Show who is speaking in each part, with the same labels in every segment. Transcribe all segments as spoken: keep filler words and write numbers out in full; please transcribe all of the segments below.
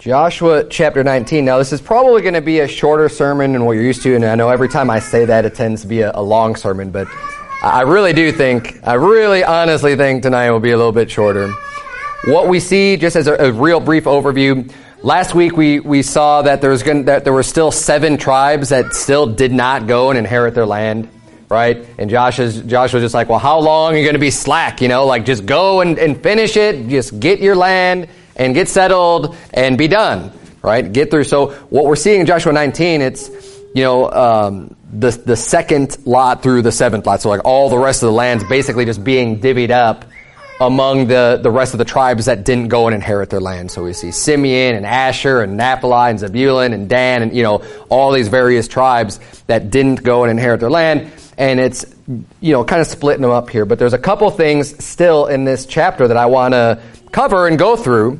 Speaker 1: Joshua chapter nineteen. Now, this is probably going to be a shorter sermon than what you're used to, and I know every time I say that, it tends to be a, a long sermon, but I really do think, I really honestly think tonight will be a little bit shorter. What we see, just as a, a real brief overview, last week we, we saw that there was going that there were still seven tribes that still did not go and inherit their land, right? And Joshua's, Joshua's just like, well, how long are you going to be slack? You know, like just go and, and finish it, just get your land and get settled and be done, right? Get through. So what we're seeing in Joshua nineteen, it's, you know, um, the the second lot through the seventh lot. So like all the rest of the land's basically just being divvied up among the, the rest of the tribes that didn't go and inherit their land. So we see Simeon and Asher and Naphtali and Zebulun and Dan and, you know, all these various tribes that didn't go and inherit their land. And it's, you know, kind of splitting them up here. But there's a couple things still in this chapter that I want to cover and go through,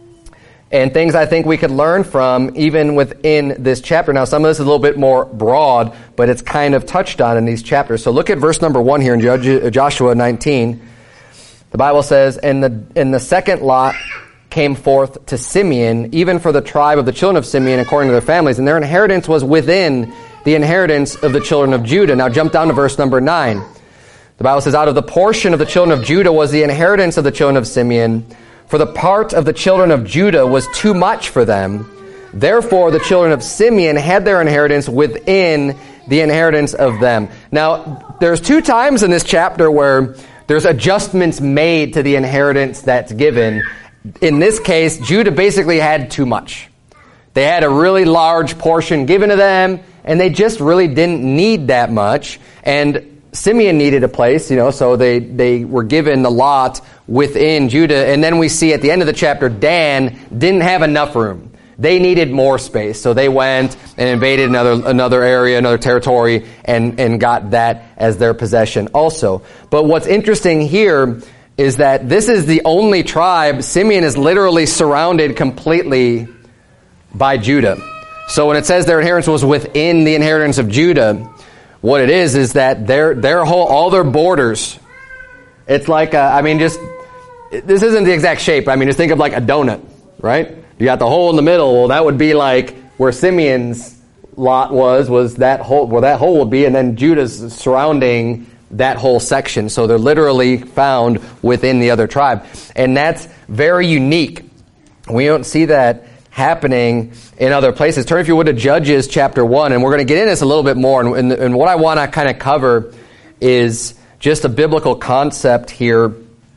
Speaker 1: and things I think we could learn from even within this chapter. Now, some of this is a little bit more broad, but it's kind of touched on in these chapters. So look at verse number one here in Joshua nineteen. The Bible says, And the, and the second lot came forth to Simeon, even for the tribe of the children of Simeon, according to their families, and their inheritance was within the inheritance of the children of Judah. Now jump down to verse number nine. The Bible says, Out of the portion of the children of Judah was the inheritance of the children of Simeon, for the part of the children of Judah was too much for them. Therefore, the children of Simeon had their inheritance within the inheritance of them. Now, there's two times in this chapter where there's adjustments made to the inheritance that's given. In this case, Judah basically had too much. They had a really large portion given to them, and they just really didn't need that much. And Simeon needed a place, you know, so they, they were given the lot within Judah. And then we see at the end of the chapter, Dan didn't have enough room. They needed more space. So they went and invaded another another area, another territory, and, and got that as their possession also. But what's interesting here is that this is the only tribe. Simeon is literally surrounded completely by Judah. So when it says their inheritance was within the inheritance of Judah, what it is is that their their whole all their borders, it's like a, I mean, just this isn't the exact shape. I mean, just think of like a donut, right? You got the hole in the middle. Well, that would be like where Simeon's lot was was that hole where that hole would be, and then Judah's surrounding that whole section. So they're literally found within the other tribe, and that's very unique. We don't see that happening in other places. Turn, if you would, to Judges chapter one, and we're going to get into this a little bit more. And, and, and what I want to kind of cover is just a biblical concept here.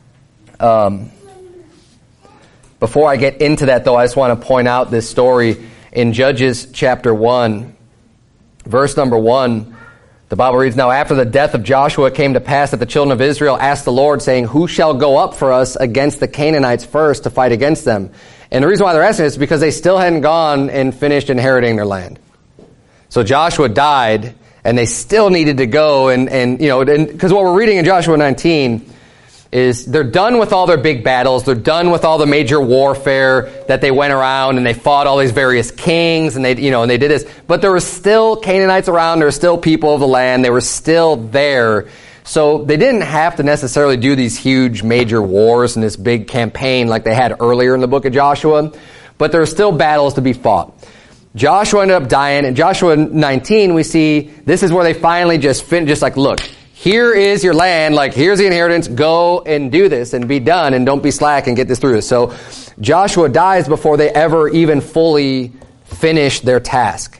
Speaker 1: Um, before I get into that, though, I just want to point out this story in Judges chapter one, verse number one. The Bible reads, Now after the death of Joshua it came to pass that the children of Israel asked the Lord, saying, Who shall go up for us against the Canaanites first to fight against them? And the reason why they're asking is because they still hadn't gone and finished inheriting their land. So Joshua died, and they still needed to go, and, and you know, because what we're reading in Joshua nineteen is they're done with all their big battles. They're done with all the major warfare that they went around, and they fought all these various kings, and they, you know, and they did this. But there were still Canaanites around. There were still people of the land. They were still there. So they didn't have to necessarily do these huge major wars and this big campaign like they had earlier in the book of Joshua, but there were still battles to be fought. Joshua ended up dying. In Joshua nineteen, we see this is where they finally just fin- just like, look, here is your land, like here's the inheritance, go and do this and be done and don't be slack and get this through. So Joshua dies before they ever even fully finish their task.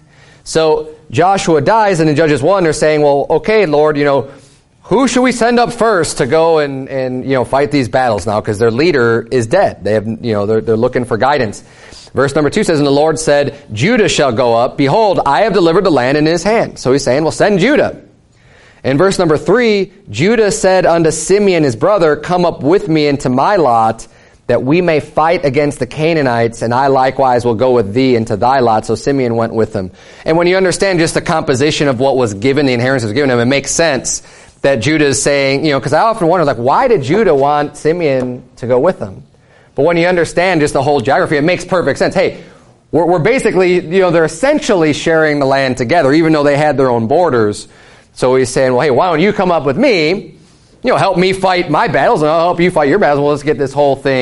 Speaker 1: So Joshua dies, and in Judges one, they're saying, well, okay, Lord, you know, who should we send up first to go and, and you know, fight these battles now? Because their leader is dead. They have, you know, they're, they're looking for guidance. Verse number two says, And the Lord said, Judah shall go up. Behold, I have delivered the land in his hand. So he's saying, well, send Judah. In verse number three, Judah said unto Simeon his brother, Come up with me into my lot, that we may fight against the Canaanites, and I likewise will go with thee into thy lot. So Simeon went with him. And when you understand just the composition of what was given, the inheritance was given him, it makes sense that Judah is saying, you know, because I often wonder, like, why did Judah want Simeon to go with them? But when you understand just the whole geography, it makes perfect sense. Hey, we're, we're basically, you know, they're essentially sharing the land together, even though they had their own borders. So he's saying, well, hey, why don't you come up with me, you know, help me fight my battles, and I'll help you fight your battles. Well, let's get this whole thing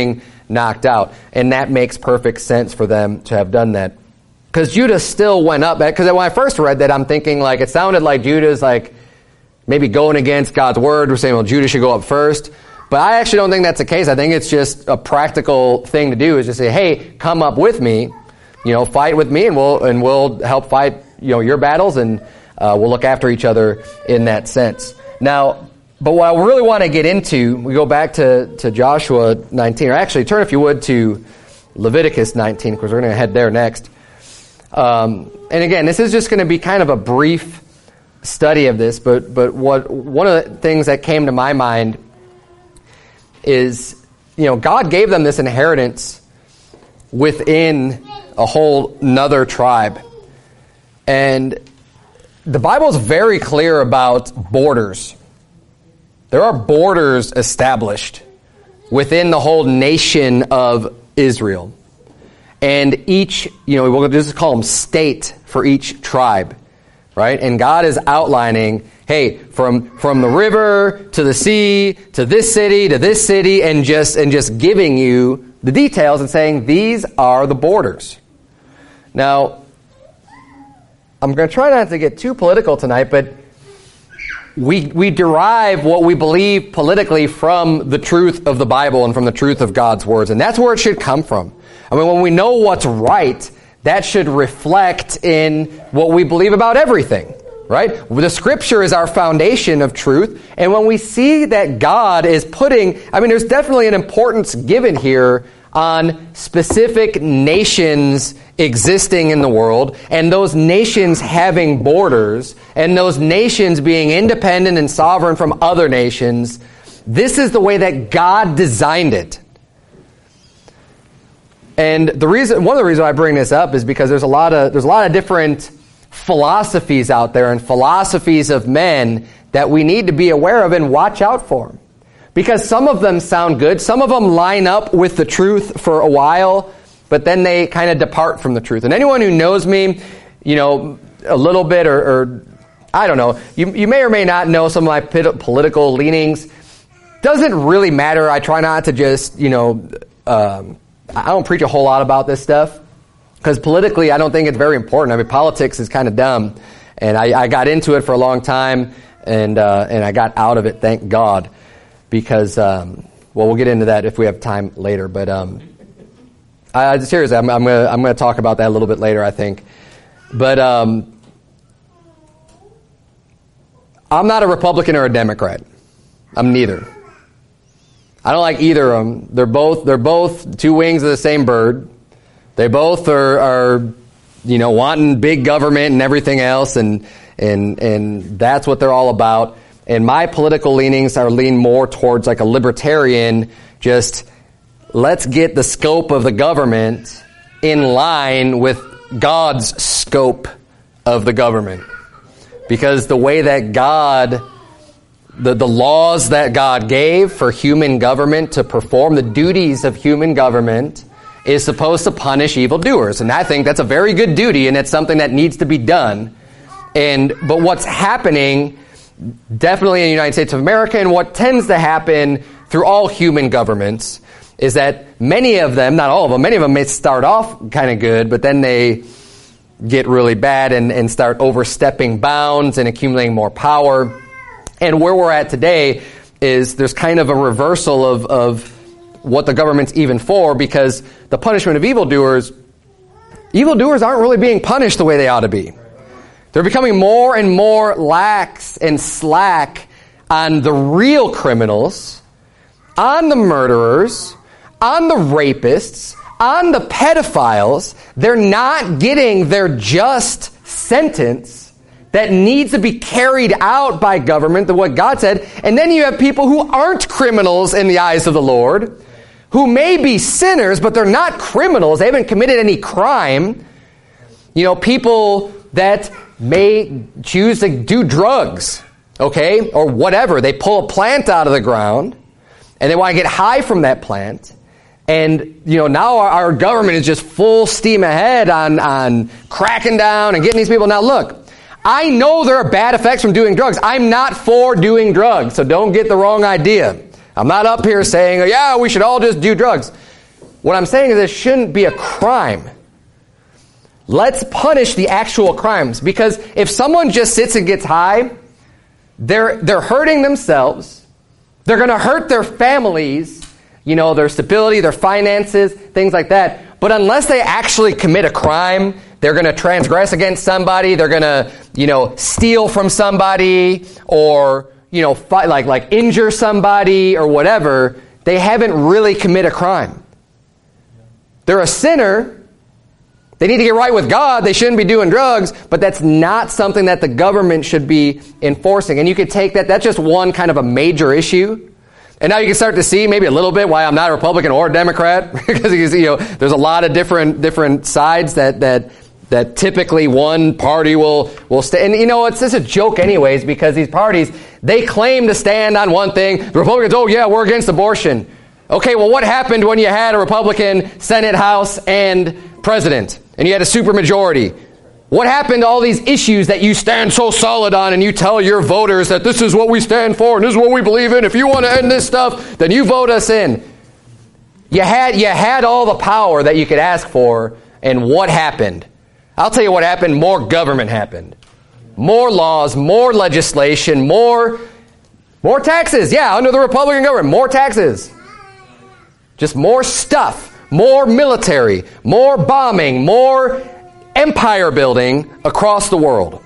Speaker 1: knocked out. And that makes perfect sense for them to have done that. Because Judah still went up. Because when I first read that, I'm thinking like, it sounded like Judah's like maybe going against God's word. We're saying, well, Judah should go up first. But I actually don't think that's the case. I think it's just a practical thing to do, is just say, hey, come up with me, you know, fight with me, and we'll and we'll help fight, you know, your battles, and uh, we'll look after each other in that sense. Now, but what I really want to get into, we go back to, to Joshua nineteen, or actually turn, if you would, to Leviticus nineteen, because we're going to head there next. Um, and again, this is just going to be kind of a brief study of this, but but what one of the things that came to my mind is, you know, God gave them this inheritance within a whole nother tribe. And the Bible is very clear about borders. There are borders established within the whole nation of Israel. And each, you know, we'll just call them state for each tribe, right? And God is outlining, hey, from from the river to the sea to this city to this city, and just and just giving you the details and saying these are the borders. Now, I'm going to try not to get too political tonight, but we we derive what we believe politically from the truth of the Bible and from the truth of God's words, and that's where it should come from. I mean, when we know what's right, that should reflect in what we believe about everything, right? The Scripture is our foundation of truth, and when we see that God is putting, I mean, there's definitely an importance given here on specific nations existing in the world, and those nations having borders, and those nations being independent and sovereign from other nations. This is the way that God designed it. And the reason, one of the reasons I bring this up is because there's a lot of there's a lot of different philosophies out there, and philosophies of men that we need to be aware of and watch out for. Because some of them sound good, some of them line up with the truth for a while, but then they kind of depart from the truth. And anyone who knows me, you know, a little bit, or, or I don't know, you you may or may not know some of my political leanings. Doesn't really matter. I try not to just, you know, um, I don't preach a whole lot about this stuff, because politically I don't think it's very important. I mean, politics is kind of dumb, and I, I got into it for a long time, and uh, and I got out of it, thank God, because um, well, we'll get into that if we have time later. But um, I, seriously, I'm, I'm gonna I'm gonna talk about that a little bit later, I think. But um, I'm not a Republican or a Democrat. I'm neither. I don't like either of them. They're both they're both two wings of the same bird. They both are, are you know, wanting big government and everything else, and and and that's what they're all about. And my political leanings are lean more towards like a libertarian, just let's get the scope of the government in line with God's scope of the government. Because the way that God The, the laws that God gave for human government to perform the duties of human government is supposed to punish evildoers. And I think that's a very good duty, and it's something that needs to be done. And but what's happening definitely in the United States of America, and what tends to happen through all human governments, is that many of them, not all of them, many of them may start off kind of good, but then they get really bad and, and start overstepping bounds and accumulating more power. And where we're at today is there's kind of a reversal of, of what the government's even for, because the punishment of evildoers, evildoers aren't really being punished the way they ought to be. They're becoming more and more lax and slack on the real criminals, on the murderers, on the rapists, on the pedophiles. They're not getting their just sentence that needs to be carried out by government, the what God said. And then you have people who aren't criminals in the eyes of the Lord, who may be sinners, but they're not criminals. They haven't committed any crime. You know, people that may choose to do drugs, okay, or whatever. They pull a plant out of the ground, and they want to get high from that plant. And, you know, now our, our government is just full steam ahead on, on cracking down and getting these people. Now, look, I know there are bad effects from doing drugs. I'm not for doing drugs, so don't get the wrong idea. I'm not up here saying, oh, yeah, we should all just do drugs. What I'm saying is this shouldn't be a crime. Let's punish the actual crimes, because if someone just sits and gets high, they're they're hurting themselves. They're going to hurt their families, you know, their stability, their finances, things like that. But unless they actually commit a crime, they're going to transgress against somebody, they're going to, you know, steal from somebody, or, you know, fight, like like injure somebody or whatever, they haven't really committed a crime. They're a sinner. They need to get right with God. They shouldn't be doing drugs, but that's not something that the government should be enforcing. And you could take that, that's just one kind of a major issue. And now you can start to see maybe a little bit why I'm not a Republican or a Democrat, because you know there's a lot of different different sides that that that typically one party will will stay. And you know, it's just a joke anyways, because these parties, they claim to stand on one thing. The Republicans, oh yeah, we're against abortion. Okay, well, what happened when you had a Republican Senate, House, and President, and you had a supermajority? What happened to all these issues that you stand so solid on, and you tell your voters that this is what we stand for and this is what we believe in? If you want to end this stuff, then you vote us in. You had you had all the power that you could ask for, and what happened? I'll tell you what happened. More government happened. More laws, more legislation, more more taxes. Yeah, under the Republican government, more taxes. Just more stuff, more military, more bombing, more empire building across the world.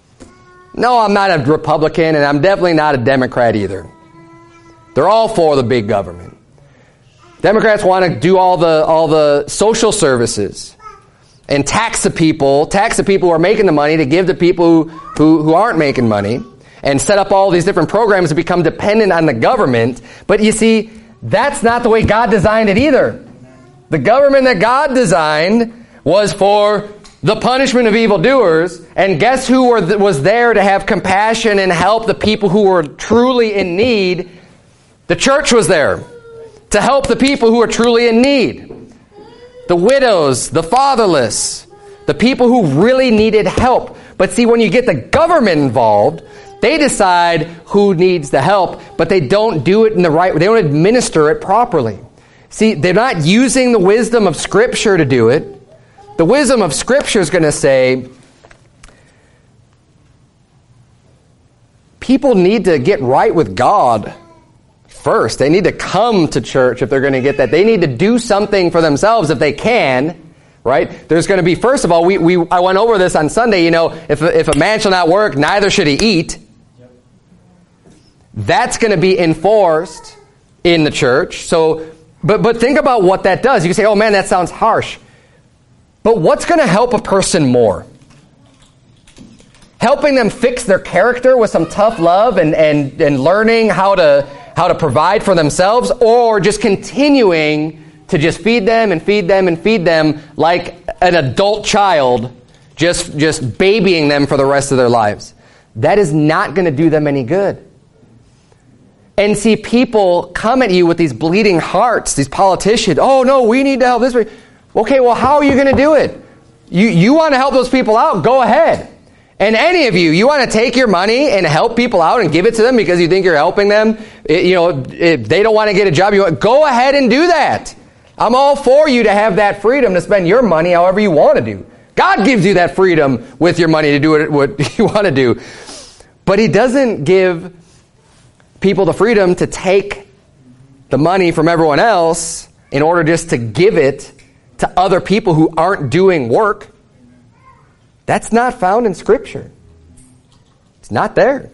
Speaker 1: No, I'm not a Republican, and I'm definitely not a Democrat either. They're all for the big government. Democrats want to do all the all the social services and tax the people, tax the people who are making the money to give to people who, who, who aren't making money, and set up all these different programs to become dependent on the government. But you see, that's not the way God designed it either. The government that God designed was for the punishment of evildoers, and guess who were, was there to have compassion and help the people who were truly in need? The church was there to help the people who are truly in need. The widows, the fatherless, the people who really needed help. But see, when you get the government involved, they decide who needs the help, but they don't do it in the right way. They don't administer it properly. See, they're not using the wisdom of Scripture to do it. The wisdom of Scripture is going to say, people need to get right with God first. They need to come to church if they're going to get that. They need to do something for themselves if they can. Right? There's going to be, first of all, we, we I went over this on Sunday, you know, if, if a man shall not work, neither should he eat. Yep. That's going to be enforced in the church. So, but but think about what that does. You can say, oh man, that sounds harsh. But what's going to help a person more? Helping them fix their character with some tough love and, and, and learning how to how to provide for themselves, or just continuing to just feed them and feed them and feed them like an adult child, just, just babying them for the rest of their lives. That is not going to do them any good. And see, people come at you with these bleeding hearts, these politicians. Oh, no, we need to help this way. Okay, well, how are you going to do it? You, you want to help those people out? Go ahead. And any of you, you want to take your money and help people out and give it to them because you think you're helping them? It, you know, if they don't want to get a job, you want, go ahead and do that. I'm all for you to have that freedom to spend your money however you want to do. God gives you that freedom with your money to do what you want to do. But He doesn't give people the freedom to take the money from everyone else in order just to give it to other people who aren't doing work. That's not found in Scripture. It's not there.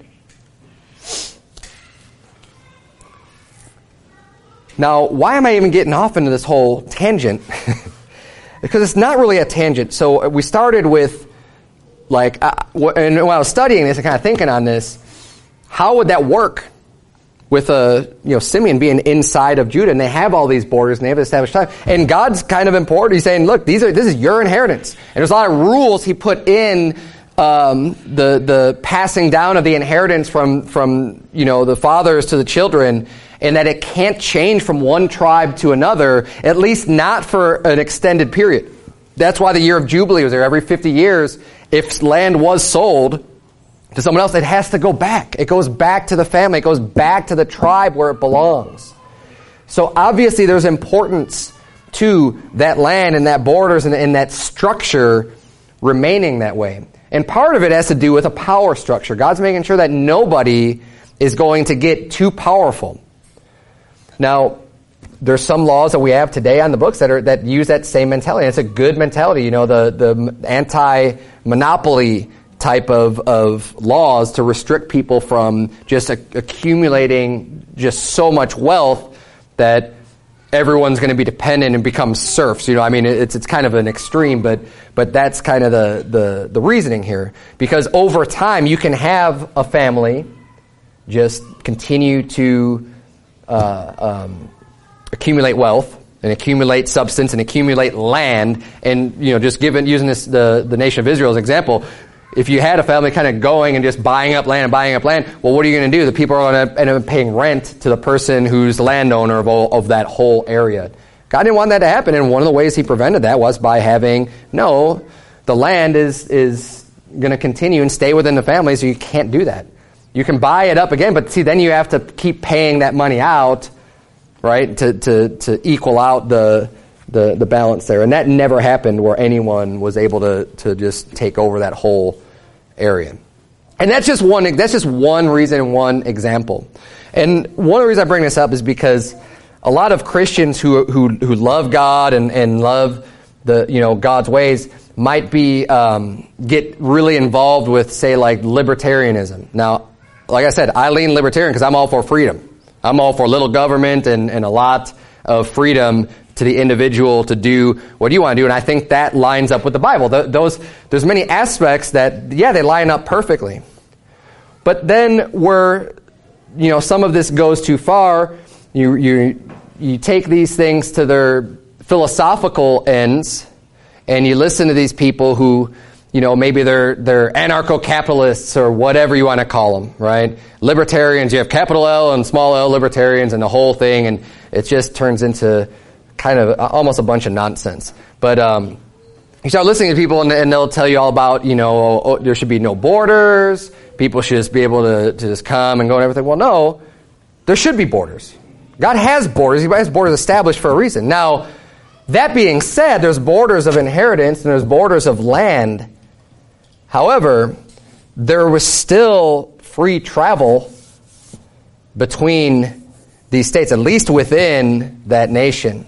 Speaker 1: Now, why am I even getting off into this whole tangent? Because it's not really a tangent. So we started with, like, uh, and when I was studying this and kind of thinking on this, how would that work with a, you know, Simeon being inside of Judah, and they have all these borders and they have established time, and God's kind of important. He's saying, look, these are this is your inheritance, and there's a lot of rules He put in um, the the passing down of the inheritance from from you know the fathers to the children. And that it can't change from one tribe to another, at least not for an extended period. That's why the year of Jubilee was there. Every fifty years, if land was sold to someone else, it has to go back. It goes back to the family. It goes back to the tribe where it belongs. So obviously there's importance to that land and that borders and, and that structure remaining that way. And part of it has to do with a power structure. God's making sure that nobody is going to get too powerful. Now, there's some laws that we have today on the books that are that use that same mentality. It's a good mentality, you know, the the anti-monopoly type of of laws to restrict people from just a, accumulating just so much wealth that everyone's going to be dependent and become serfs. You know, I mean, it's it's kind of an extreme, but but that's kind of the the the reasoning here. Because over time, you can have a family just continue to uh, um, accumulate wealth and accumulate substance and accumulate land, and you know, just given using this the the nation of Israel as an example. If you had a family kind of going and just buying up land and buying up land, well, what are you going to do? The people are going to end up paying rent to the person who's the landowner of all, of that whole area. God didn't want that to happen, and one of the ways He prevented that was by having, no, the land is is going to continue and stay within the family, so you can't do that. You can buy it up again, but see, then you have to keep paying that money out, right, to to, to equal out the, the the balance there. And that never happened where anyone was able to to just take over that whole area. And that's just one that's just one reason and one example. And one of the reasons I bring this up is because a lot of Christians who who who love God and, and love the you know God's ways might be um, get really involved with, say, like libertarianism. Now, like I said, I lean libertarian because I'm all for freedom. I'm all for little government and, and a lot of freedom to the individual to do what you want to do. And I think that lines up with the Bible. The, those, there's many aspects that, yeah, they line up perfectly. But then where, you know, some of this goes too far, you, you, you take these things to their philosophical ends, and you listen to these people who, you know, maybe they're, they're anarcho-capitalists or whatever you want to call them, right? Libertarians, you have capital L and small l libertarians and the whole thing, and it just turns into kind of almost a bunch of nonsense. But um, you start listening to people, and, and they'll tell you all about, you know, oh, there should be no borders. People should just be able to, to just come and go and everything. Well, no, there should be borders. God has borders. He has borders established for a reason. Now, that being said, there's borders of inheritance and there's borders of land. However, there was still free travel between these states, at least within that nation.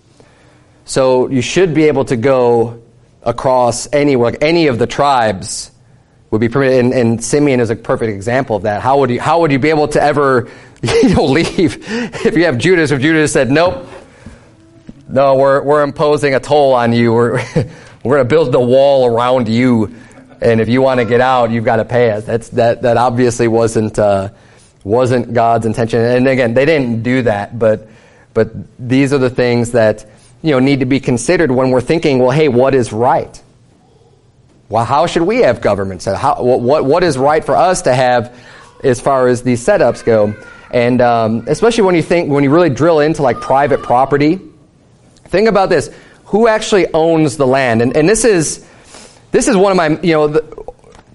Speaker 1: So you should be able to go across anywhere. Like any of the tribes would be permitted, and, and Simeon is a perfect example of that. How would you how would you be able to ever you know, leave if you have Judas? If Judas said, "Nope, no, we're we're imposing a toll on you. We're we're going to build the wall around you, and if you want to get out, you've got to pay us." That's that that obviously wasn't uh, wasn't God's intention. And again, they didn't do that, but but these are the things that, you know, need to be considered when we're thinking, well, hey, what is right? Well, how should we have government? So how, what, what is right for us to have as far as these setups go? And um, especially when you think, when you really drill into like private property, think about this. Who actually owns the land? And, and this is, this is one of my, you know, the,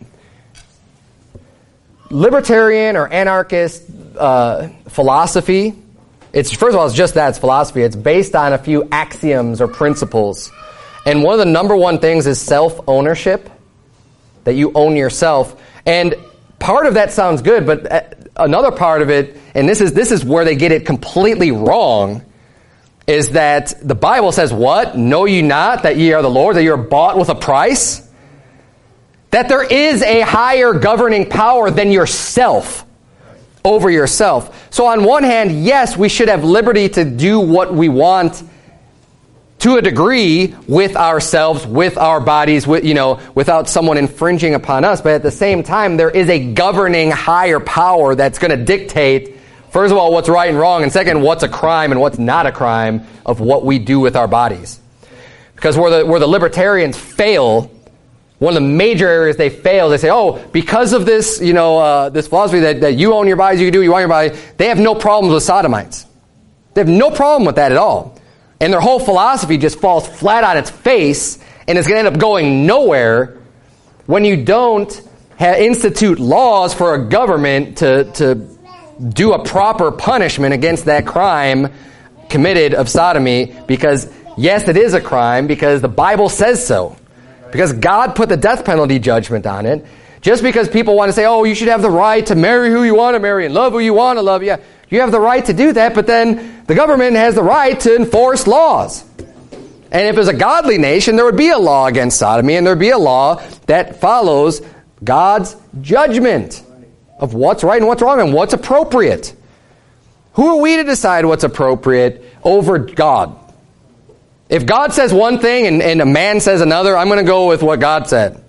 Speaker 1: libertarian or anarchist uh, philosophy. It's, first of all, it's just that, it's philosophy. It's based on a few axioms or principles. And one of the number one things is self-ownership, that you own yourself. And part of that sounds good, but another part of it, and this is this is where they get it completely wrong, is that the Bible says, what? Know ye not that ye are the Lord, that you are bought with a price? That there is a higher governing power than yourself over yourself. So on one hand, yes, we should have liberty to do what we want to a degree with ourselves, with our bodies, with, you know, without someone infringing upon us. But at the same time, there is a governing higher power that's going to dictate, first of all, what's right and wrong, and second, what's a crime and what's not a crime of what we do with our bodies. Because where the, where the libertarians fail, one of the major areas they fail, they say, oh, because of this, you know, uh, this philosophy that, that you own your bodies, you can do what you want your body, they have no problems with sodomites. They have no problem with that at all. And their whole philosophy just falls flat on its face, and it's going to end up going nowhere when you don't have, institute laws for a government to, to do a proper punishment against that crime committed of sodomy. Because Yes, it is a crime because the Bible says so. Because God put the death penalty judgment on it. Just because people want to say, oh, you should have the right to marry who you want to marry and love who you want to love. Yeah, you have the right to do that, but then the government has the right to enforce laws. And if it was a godly nation, there would be a law against sodomy, and there would be a law that follows God's judgment of what's right and what's wrong and what's appropriate. Who are we to decide what's appropriate over God? If God says one thing and, and a man says another, I'm going to go with what God said.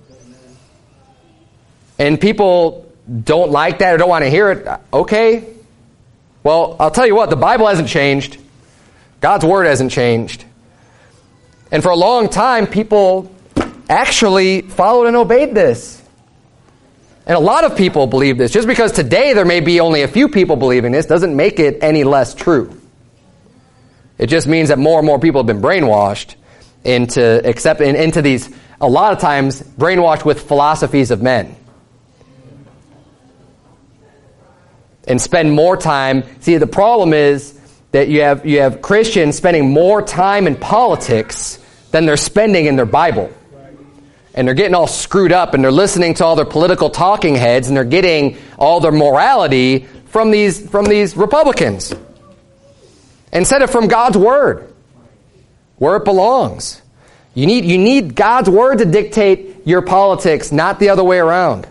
Speaker 1: And people don't like that or don't want to hear it, okay. Well, I'll tell you what, the Bible hasn't changed. God's Word hasn't changed. And for a long time, people actually followed and obeyed this. And a lot of people believe this. Just because today there may be only a few people believing this doesn't make it any less true. It just means that more and more people have been brainwashed into accepting into these, a lot of times, brainwashed with philosophies of men. And spend more time. See, the problem is that you have you have Christians spending more time in politics than they're spending in their Bible. And they're getting all screwed up, and they're listening to all their political talking heads, and they're getting all their morality from these from these Republicans. Instead of from God's Word, where it belongs. You need you need God's Word to dictate your politics, not the other way around.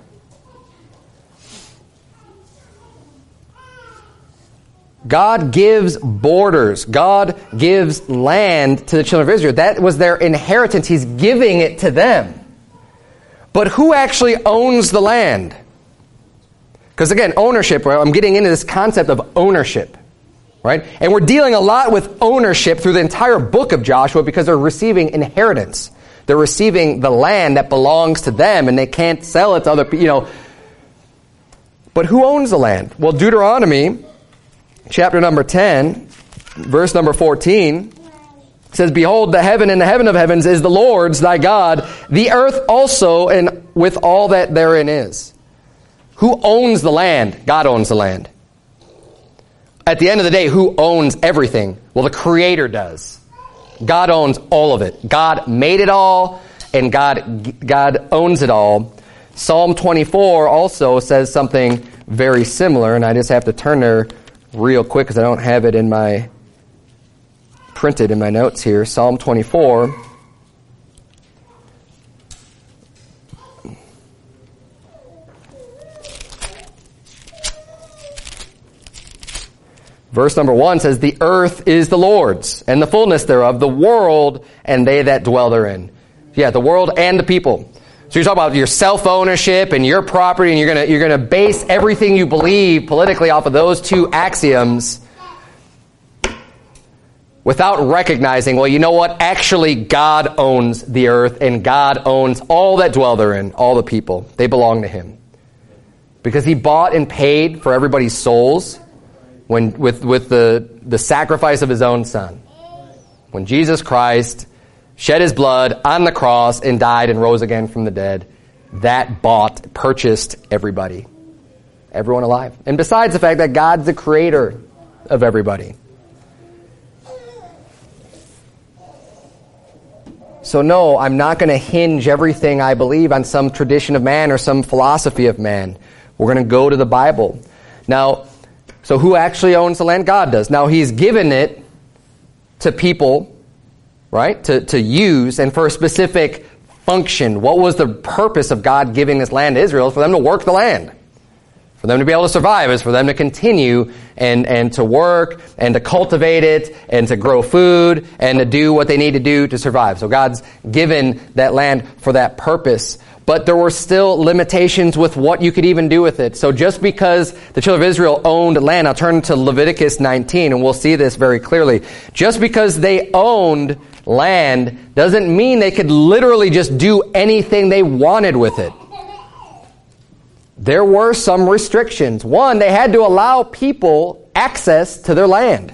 Speaker 1: God gives borders. God gives land to the children of Israel. That was their inheritance. He's giving it to them. But who actually owns the land? Because again, ownership, right? I'm getting into this concept of ownership, right? And we're dealing a lot with ownership through the entire book of Joshua because they're receiving inheritance. They're receiving the land that belongs to them, and they can't sell it to other people, you know. But who owns the land? Well, Deuteronomy chapter number ten, verse number fourteen, says, behold, the heaven and the heaven of heavens is the Lord's, thy God, the earth also, and with all that therein is. Who owns the land? God owns the land. At the end of the day, who owns everything? Well, the Creator does. God owns all of it. God made it all, and God, God owns it all. Psalm twenty-four also says something very similar, and I just have to turn there real quick because I don't have it in my printed in my notes here. Psalm twenty-four. Verse number one says, the earth is the Lord's, and the fullness thereof, the world, and they that dwell therein. Yeah, the world and the people. So you're talking about your self-ownership and your property, and you're gonna you're gonna base everything you believe politically off of those two axioms without recognizing, well, you know what? Actually, God owns the earth, and God owns all that dwell therein, all the people. They belong to Him. Because He bought and paid for everybody's souls when with, with the, the sacrifice of His own Son. When Jesus Christ shed His blood on the cross and died and rose again from the dead, that bought, purchased everybody. Everyone alive. And besides the fact that God's the creator of everybody. So no, I'm not going to hinge everything I believe on some tradition of man or some philosophy of man. We're going to go to the Bible. Now, so who actually owns the land? God does. Now, He's given it to people, right, to, to use and for a specific function. What was the purpose of God giving this land to Israel? For them to work the land. For them to be able to survive is for them to continue and, and to work and to cultivate it and to grow food and to do what they need to do to survive. So God's given that land for that purpose. But there were still limitations with what you could even do with it. So just because the children of Israel owned land, I'll turn to Leviticus nineteen and we'll see this very clearly. Just because they owned land doesn't mean they could literally just do anything they wanted with it. There were some restrictions. One, they had to allow people access to their land.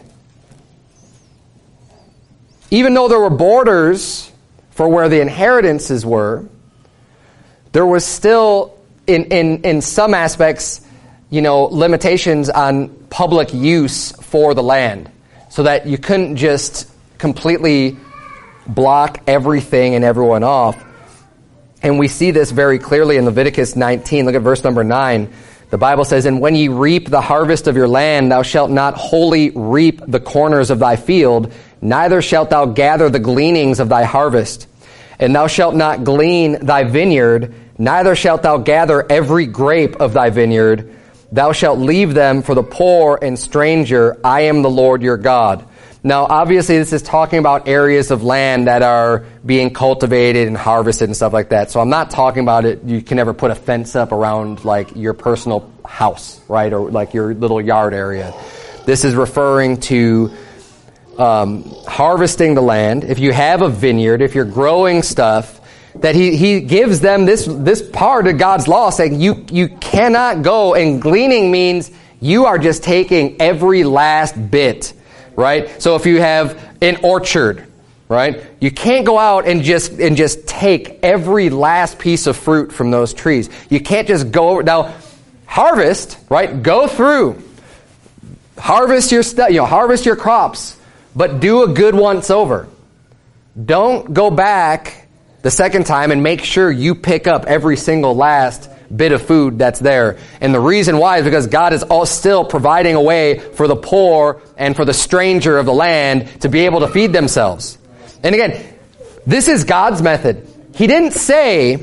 Speaker 1: Even though there were borders for where the inheritances were, there was still, in, in, in some aspects, you know, limitations on public use for the land. So that you couldn't just completely block everything and everyone off. And we see this very clearly in Leviticus nineteen. Look at verse number nine. The Bible says, "And when ye reap the harvest of your land, thou shalt not wholly reap the corners of thy field, neither shalt thou gather the gleanings of thy harvest. And thou shalt not glean thy vineyard, neither shalt thou gather every grape of thy vineyard. Thou shalt leave them for the poor and stranger. I am the Lord your God." Now, obviously, this is talking about areas of land that are being cultivated and harvested and stuff like that. So I'm not talking about it. You can never put a fence up around, like, your personal house, right? Or, like, your little yard area. This is referring to um, harvesting the land. If you have a vineyard, if you're growing stuff, that he, he gives them this, this part of God's law saying you, you cannot go, and gleaning means you are just taking every last bit, right? So if you have an orchard, right, you can't go out and just, and just take every last piece of fruit from those trees. You can't just go over. Now, harvest, right, go through, harvest your stuff, you know, harvest your crops, but do a good once over. Don't go back the second time and make sure you pick up every single last bit of food that's there. And the reason why is because God is all still providing a way for the poor and for the stranger of the land to be able to feed themselves. And again, this is God's method. He didn't say,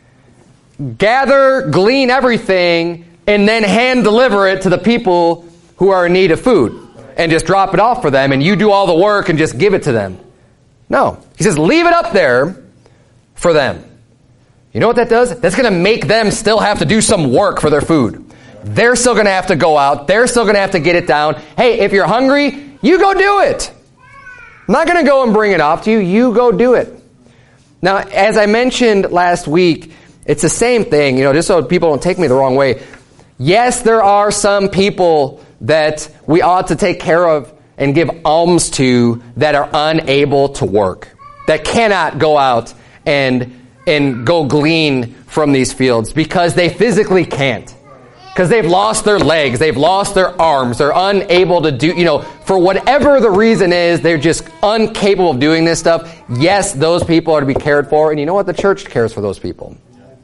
Speaker 1: gather, glean everything, and then hand deliver it to the people who are in need of food and just drop it off for them, and you do all the work and just give it to them. No. He says, leave it up there for them. You know what that does? That's going to make them still have to do some work for their food. They're still going to have to go out. They're still going to have to get it down. Hey, if you're hungry, you go do it. I'm not going to go and bring it off to you. You go do it. Now, as I mentioned last week, it's the same thing, you know, just so people don't take me the wrong way. Yes, there are some people that we ought to take care of and give alms to that are unable to work, that cannot go out and and go glean from these fields because they physically can't. Because they've lost their legs, they've lost their arms, they're unable to do, you know, for whatever the reason is, they're just incapable of doing this stuff. Yes, those people are to be cared for, and you know what? The church cares for those people.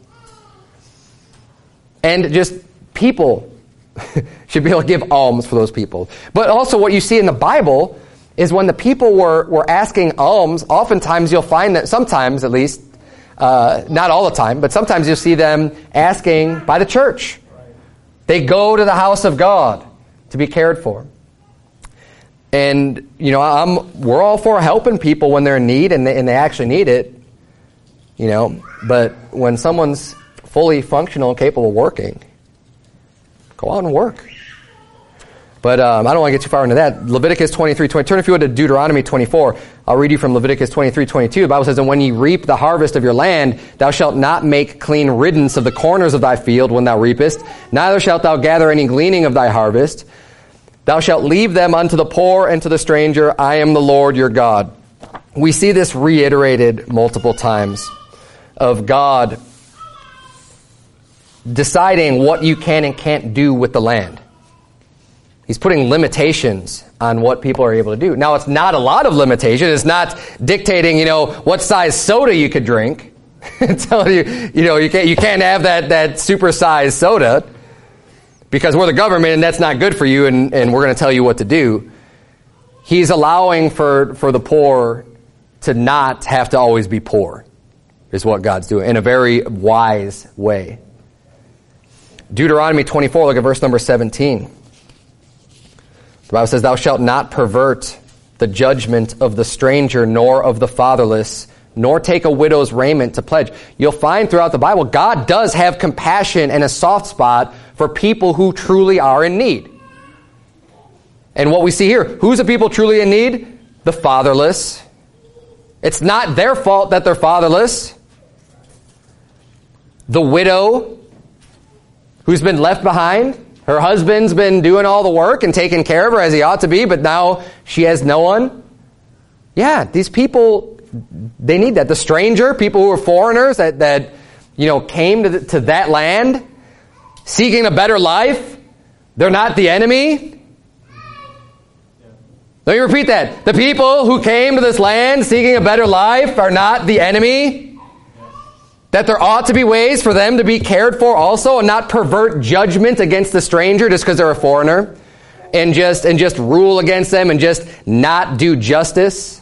Speaker 1: And just people should be able to give alms for those people. But also what you see in the Bible is when the people were, were asking alms, oftentimes you'll find that, sometimes at least, uh, not all the time, but sometimes you'll see them asking by the church. They go to the house of God to be cared for. And, you know, I'm, we're all for helping people when they're in need and they, and they actually need it, you know, but when someone's fully functional and capable of working, go out and work. But um, I don't want to get too far into that. Leviticus twenty-three twenty. Turn if you would to Deuteronomy twenty-four. I'll read you from Leviticus twenty-three twenty-two. The Bible says, "And when ye reap the harvest of your land, thou shalt not make clean riddance of the corners of thy field when thou reapest, neither shalt thou gather any gleaning of thy harvest. Thou shalt leave them unto the poor and to the stranger. I am the Lord your God." We see this reiterated multiple times of God deciding what you can and can't do with the land. He's putting limitations on what people are able to do. Now, it's not a lot of limitations. It's not dictating, you know, what size soda you could drink. Telling you, you know, you can't, you can't have that, that super-sized soda because we're the government and that's not good for you and, and we're going to tell you what to do. He's allowing for, for the poor to not have to always be poor, is what God's doing, in a very wise way. Deuteronomy twenty-four, look at verse number seventeen. The Bible says, "Thou shalt not pervert the judgment of the stranger, nor of the fatherless, nor take a widow's raiment to pledge." You'll find throughout the Bible, God does have compassion and a soft spot for people who truly are in need. And what we see here, who's the people truly in need? The fatherless. It's not their fault that they're fatherless. The widow who's been left behind. Her husband's been doing all the work and taking care of her as he ought to be, but now she has no one. Yeah, these people, they need that. The stranger, people who are foreigners that, that you know, came to, the, to that land seeking a better life. They're not the enemy. Let me repeat that. The people who came to this land seeking a better life are not the enemy. That there ought to be ways for them to be cared for also and not pervert judgment against the stranger just because they're a foreigner and just, and just rule against them and just not do justice.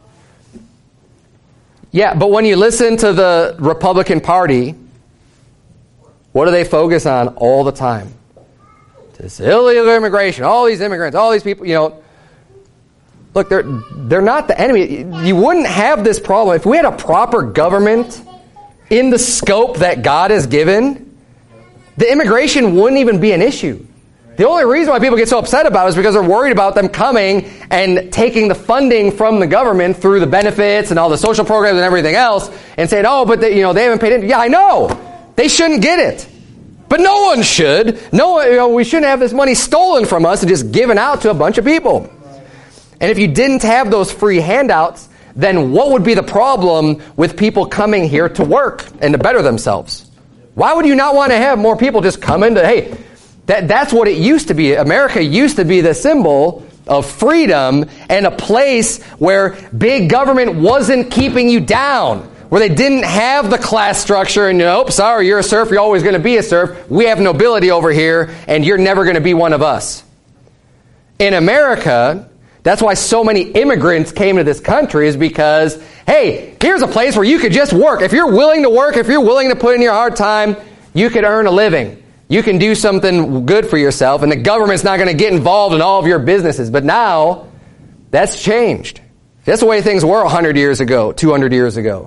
Speaker 1: Yeah, but when you listen to the Republican Party, what do they focus on all the time? This illegal immigration, all these immigrants, all these people, you know. Look, they're, they're not the enemy. You wouldn't have this problem. If we had a proper government in the scope that God has given, the immigration wouldn't even be an issue. The only reason why people get so upset about it is because they're worried about them coming and taking the funding from the government through the benefits and all the social programs and everything else and saying, oh, but they, you know, they haven't paid it. Yeah, I know. They shouldn't get it. But no one should. No one, you know, we shouldn't have this money stolen from us and just given out to a bunch of people. And if you didn't have those free handouts, then what would be the problem with people coming here to work and to better themselves? Why would you not want to have more people just come into, hey, that, that's what it used to be. America used to be the symbol of freedom and a place where big government wasn't keeping you down, where they didn't have the class structure and, nope, sorry, you're a serf, you're always going to be a serf. We have nobility over here, and you're never going to be one of us. In America, that's why so many immigrants came to this country, is because, hey, here's a place where you could just work. If you're willing to work, if you're willing to put in your hard time, you could earn a living. You can do something good for yourself, and the government's not going to get involved in all of your businesses. But now, that's changed. That's the way things were one hundred years ago, two hundred years ago.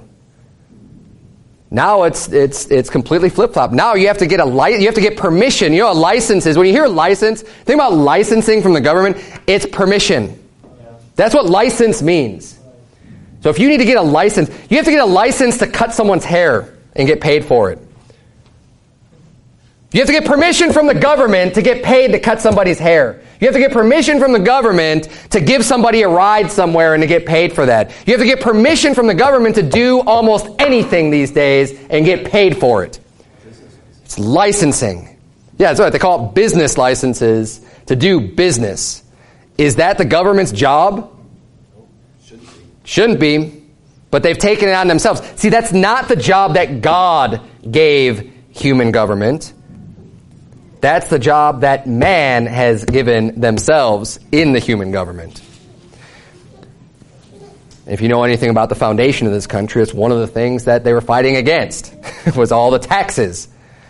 Speaker 1: Now it's it's it's completely flip-flop. Now you have to get a li- you have to get permission. You know what license is? When you hear license, think about licensing from the government. It's permission. That's what license means. So if you need to get a license, you have to get a license to cut someone's hair and get paid for it. You have to get permission from the government to get paid to cut somebody's hair. You have to get permission from the government to give somebody a ride somewhere and to get paid for that. You have to get permission from the government to do almost anything these days and get paid for it. It's licensing. Yeah, that's right. They call it business licenses to do business. Is that the government's job? Shouldn't be. Shouldn't be. But they've taken it on themselves. See, that's not the job that God gave human government. That's the job that man has given themselves in the human government. If you know anything about the foundation of this country, it's one of the things that they were fighting against was all the taxes.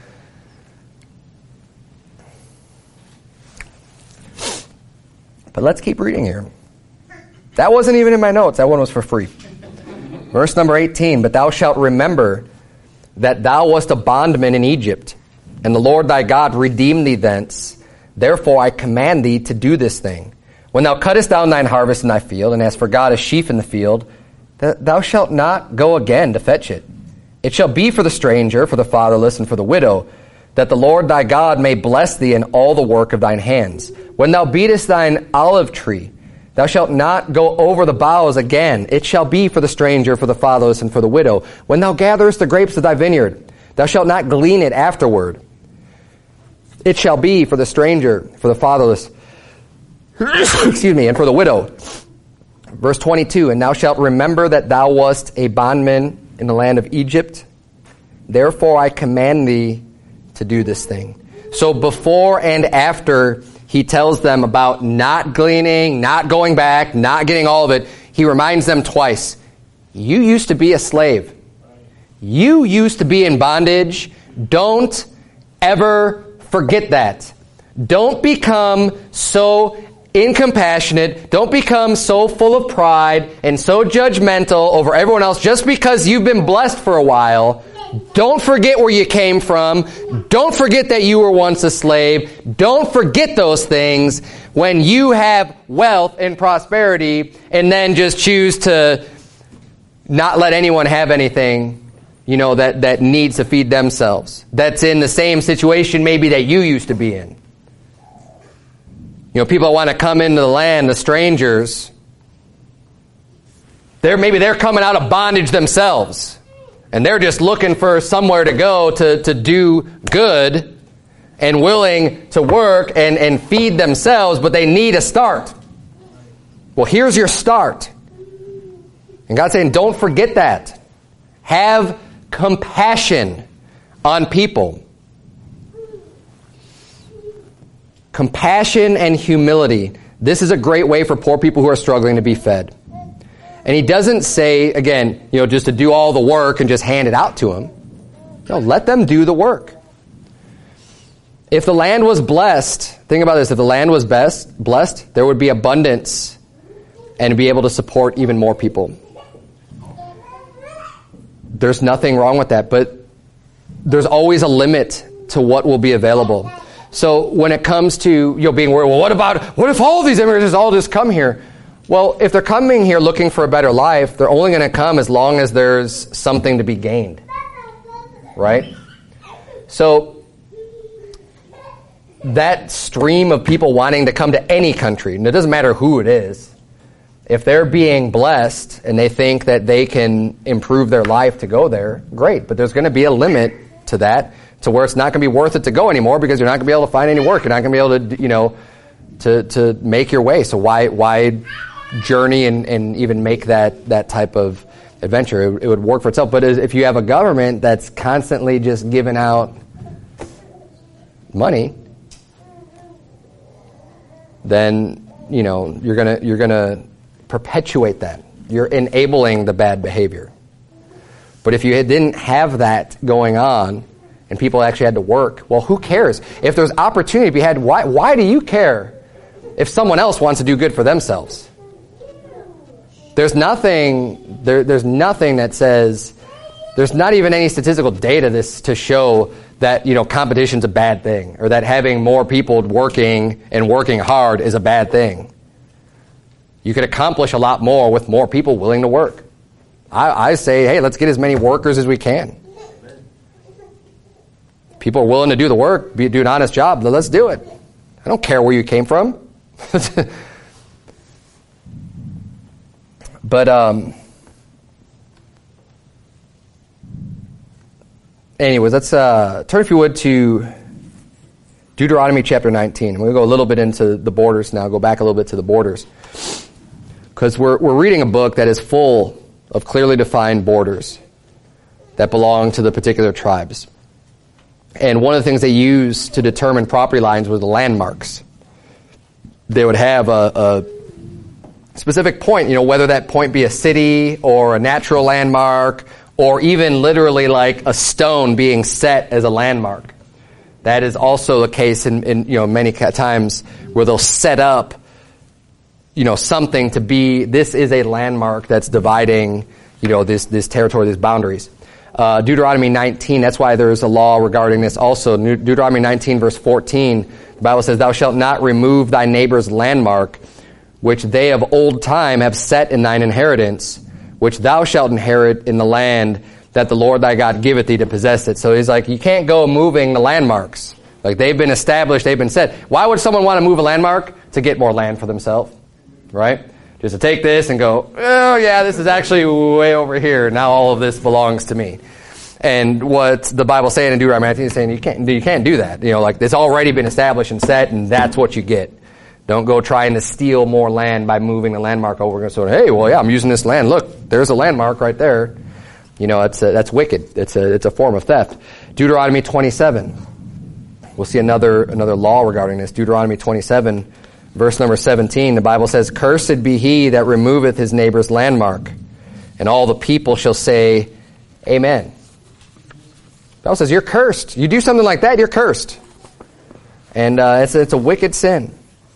Speaker 1: But let's keep reading here. That wasn't even in my notes. That one was for free. Verse number eighteen, but thou shalt remember that thou wast a bondman in Egypt, and the Lord thy God redeemed thee thence. Therefore I command thee to do this thing. When thou cuttest down thine harvest in thy field, and hast forgot a sheaf in the field, th- thou shalt not go again to fetch it. It shall be for the stranger, for the fatherless, and for the widow, that the Lord thy God may bless thee in all the work of thine hands. When thou beatest thine olive tree, thou shalt not go over the boughs again. It shall be for the stranger, for the fatherless, and for the widow. When thou gatherest the grapes of thy vineyard, thou shalt not glean it afterward. It shall be for the stranger, for the fatherless, excuse me, and for the widow. Verse twenty-two, and thou shalt remember that thou wast a bondman in the land of Egypt. Therefore I command thee to do this thing. So before and after he tells them about not gleaning, not going back, not getting all of it, he reminds them twice. You used to be a slave. You used to be in bondage. Don't ever forget that. Don't become so incompassionate. Don't become so full of pride and so judgmental over everyone else just because you've been blessed for a while. Don't forget where you came from. Don't forget that you were once a slave. Don't forget those things when you have wealth and prosperity and then just choose to not let anyone have anything, you know, that, that needs to feed themselves. That's in the same situation maybe that you used to be in. You know, people that want to come into the land, the strangers, they're maybe they're coming out of bondage themselves. And they're just looking for somewhere to go to, to do good and willing to work and, and feed themselves, but they need a start. Well, here's your start. And God's saying, don't forget that. Have compassion on people. Compassion and humility. This is a great way for poor people who are struggling to be fed. And he doesn't say, again, you know, just to do all the work and just hand it out to them. No, let them do the work. If the land was blessed, think about this, if the land was best, blessed, there would be abundance and be able to support even more people. There's nothing wrong with that, but there's always a limit to what will be available. So when it comes to, you know, being worried, well, what about, what if all these immigrants all just come here? Well, if they're coming here looking for a better life, they're only going to come as long as there's something to be gained. Right? So that stream of people wanting to come to any country, and it doesn't matter who it is, if they're being blessed and they think that they can improve their life to go there, great. But there's going to be a limit to that, to where it's not going to be worth it to go anymore because you're not going to be able to find any work. You're not going to be able to, you know, to to make your way. So why why journey and, and even make that, that type of adventure? It, it would work for itself. But if you have a government that's constantly just giving out money, then, you know, you're gonna you're gonna perpetuate that. You're enabling the bad behavior. But if you didn't have that going on and people actually had to work, well, who cares? If there's opportunity to be had, why why do you care if someone else wants to do good for themselves? There's nothing there, there's nothing that says, there's not even any statistical data this to show that, you know, competition's a bad thing, or that having more people working and working hard is a bad thing. You could accomplish a lot more with more people willing to work. I, I say, hey, let's get as many workers as we can. People are willing to do the work, be, do an honest job, then let's do it. I don't care where you came from. But, um, anyways, let's uh, turn, if you would, to Deuteronomy chapter nineteen. I'm going to go a little bit into the borders now, go back a little bit to the borders. Because we're, we're reading a book that is full of clearly defined borders that belong to the particular tribes. And one of the things they used to determine property lines was the landmarks. They would have a, a specific point, you know, whether that point be a city or a natural landmark, or even literally like a stone being set as a landmark. That is also the case in, in you know, many times where they'll set up, you know, something to be, this is a landmark that's dividing, you know, this, this territory, these boundaries. Uh, Deuteronomy nineteen, that's why there's a law regarding this also. Deuteronomy nineteen verse fourteen, the Bible says, "Thou shalt not remove thy neighbor's landmark, which they of old time have set in thine inheritance, which thou shalt inherit in the land that the Lord thy God giveth thee to possess it." So he's like, you can't go moving the landmarks. Like, they've been established, they've been set. Why would someone want to move a landmark? To get more land for themselves, right? Just to take this and go, oh yeah, this is actually way over here. Now all of this belongs to me. And what the Bible's saying in Deuteronomy nineteen is saying, you can't, you can't do that. You know, like, it's already been established and set, and that's what you get. Don't go trying to steal more land by moving the landmark over. So, hey, well, yeah, I'm using this land. Look, there's a landmark right there. You know, it's a, that's wicked. It's a it's a form of theft. Deuteronomy twenty-seven. We'll see another another law regarding this. Deuteronomy twenty-seven, verse number seventeen. The Bible says, "Cursed be he that removeth his neighbor's landmark, and all the people shall say, Amen." The Bible says you're cursed. You do something like that, you're cursed, and uh, it's it's a wicked sin.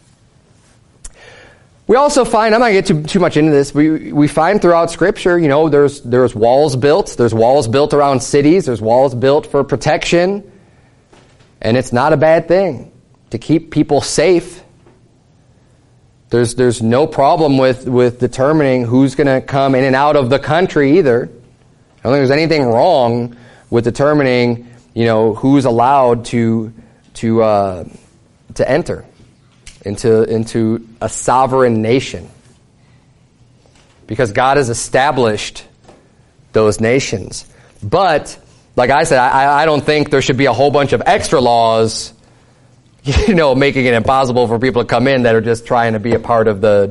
Speaker 1: We also find, I'm not going to get too, too much into this, we we find throughout Scripture, you know, there's there's walls built, there's walls built around cities, there's walls built for protection, and it's not a bad thing to keep people safe. There's there's no problem with, with determining who's going to come in and out of the country either. I don't think there's anything wrong with determining, you know, who's allowed to to uh, to enter into into a sovereign nation, because God has established those nations. But like I said, I, I don't think there should be a whole bunch of extra laws, you know, making it impossible for people to come in that are just trying to be a part of the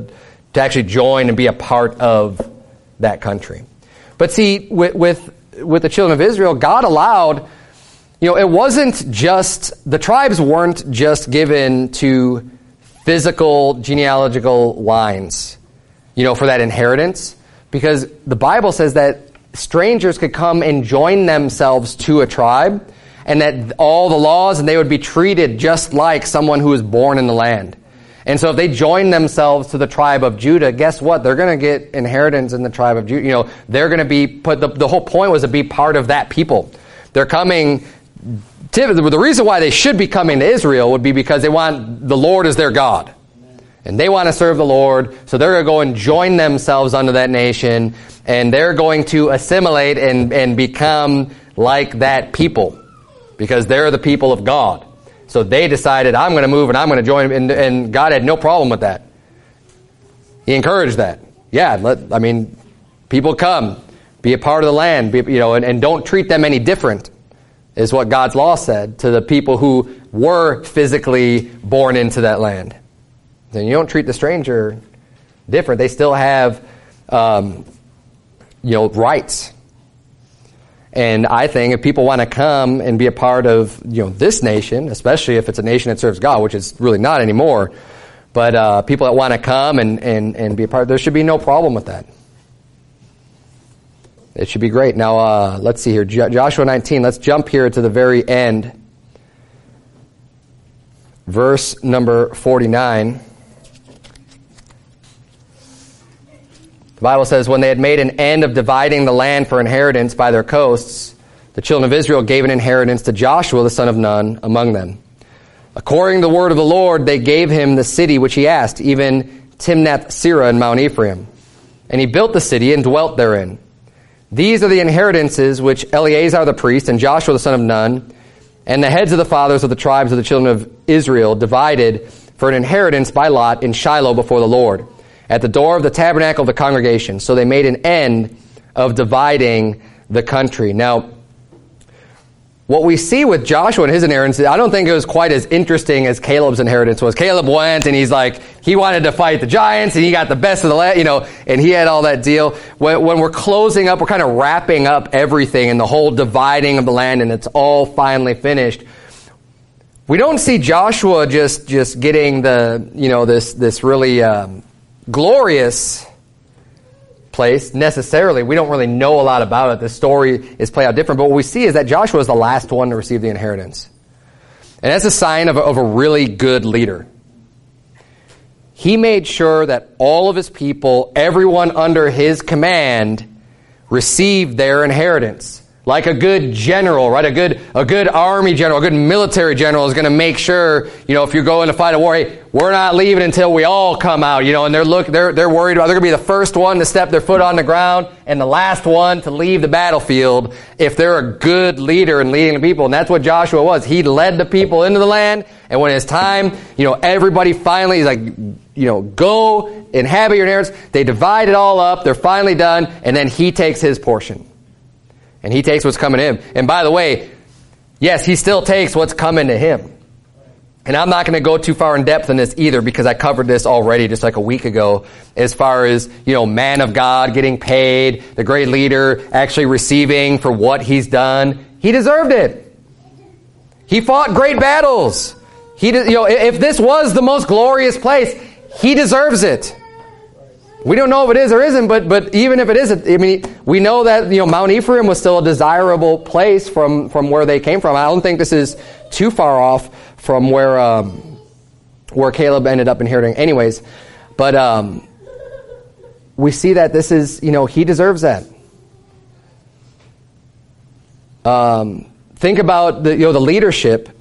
Speaker 1: to actually join and be a part of that country. But see, with, with, with the children of Israel, God allowed, you know, it wasn't just, the tribes weren't just given to physical genealogical lines, you know, for that inheritance, because the Bible says that strangers could come and join themselves to a tribe, and that all the laws, and they would be treated just like someone who was born in the land. And so if they join themselves to the tribe of Judah, guess what? They're going to get inheritance in the tribe of Judah. You know, they're going to be put, the, the whole point was to be part of that people. They're coming, to, the reason why they should be coming to Israel would be because they want the Lord as their God. And they want to serve the Lord, so they're going to go and join themselves under that nation, and they're going to assimilate and, and become like that people, because they're the people of God. So they decided, I'm going to move and I'm going to join, and, and God had no problem with that. He encouraged that. Yeah, let, I mean, people come, be a part of the land, be, you know, and, and don't treat them any different, is what God's law said to the people who were physically born into that land. Then you don't treat the stranger different. They still have, um, you know, rights. And I think if people want to come and be a part of, you know, this nation, especially if it's a nation that serves God, which is really not anymore, but uh, people that want to come and, and, and be a part, there should be no problem with that. It should be great. Now, uh, let's see here. Jo- Joshua nineteen, let's jump here to the very end. Verse number forty-nine. The Bible says, when they had made an end of dividing the land for inheritance by their coasts, the children of Israel gave an inheritance to Joshua the son of Nun among them. According to the word of the Lord, they gave him the city which he asked, even Timnath-Serah in Mount Ephraim. And he built the city and dwelt therein. These are the inheritances which Eleazar the priest and Joshua the son of Nun and the heads of the fathers of the tribes of the children of Israel divided for an inheritance by lot in Shiloh before the Lord, at the door of the tabernacle of the congregation. So they made an end of dividing the country. Now, what we see with Joshua and his inheritance, I don't think it was quite as interesting as Caleb's inheritance was. Caleb went and he's like, he wanted to fight the giants and he got the best of the land, you know, and he had all that deal. When, when we're closing up, we're kind of wrapping up everything and the whole dividing of the land, and it's all finally finished. We don't see Joshua just, just getting the, you know, this, this really, um, glorious place necessarily. We don't really know a lot about it. The story is played out different, but what we see is that Joshua is the last one to receive the inheritance. And that's a sign of a, of a really good leader. He made sure that all of his people, everyone under his command, received their inheritance. Like a good general, right? A good, a good army general, a good military general is going to make sure, you know, if you're going to fight a war, hey, we're not leaving until we all come out, you know, and they're look, they're, they're worried about, they're going to be the first one to step their foot on the ground and the last one to leave the battlefield if they're a good leader in leading the people. And that's what Joshua was. He led the people into the land, and when it's time, you know, everybody finally, he's like, you know, go inhabit your inheritance. They divide it all up. They're finally done. And then he takes his portion. And he takes what's coming to him. And by the way, yes, he still takes what's coming to him. And I'm not going to go too far in depth in this either, because I covered this already just like a week ago, as far as, you know, man of God getting paid, the great leader actually receiving for what he's done. He deserved it. He fought great battles. He, you know, if this was the most glorious place, he deserves it. We don't know if it is or isn't, but but even if it isn't, I mean, we know that, you know, Mount Ephraim was still a desirable place from, from where they came from. I don't think this is too far off from where um, where Caleb ended up inheriting anyways. But um, we see that this is, you know, he deserves that. Um, think about the, you know, the leadership.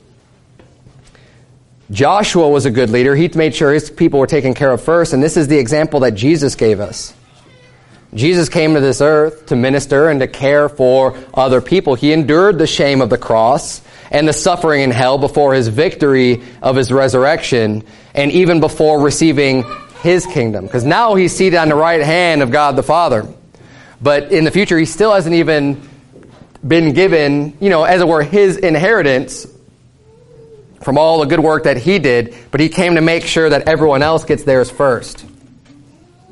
Speaker 1: Joshua was a good leader. He made sure his people were taken care of first, and this is the example that Jesus gave us. Jesus came to this earth to minister and to care for other people. He endured the shame of the cross and the suffering in hell before his victory of his resurrection, and even before receiving his kingdom. Because now he's seated on the right hand of God the Father. But in the future, he still hasn't even been given, you know, as it were, his inheritance from all the good work that he did, but he came to make sure that everyone else gets theirs first.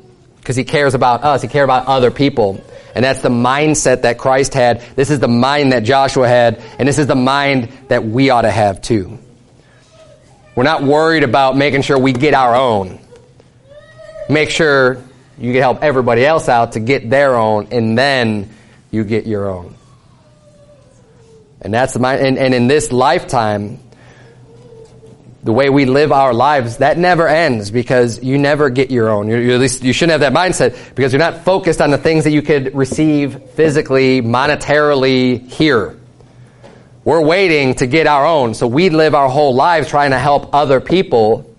Speaker 1: because he cares about us. He cares about other people. And that's the mindset that Christ had. This is the mind that Joshua had. And this is the mind that we ought to have too. We're not worried about making sure we get our own. Make sure you can help everybody else out to get their own, and then you get your own. And that's the mind. And, and in this lifetime, the way we live our lives, that never ends, because you never get your own. You, you, at least you shouldn't have that mindset, because you're not focused on the things that you could receive physically, monetarily here. We're waiting to get our own. So we live our whole lives trying to help other people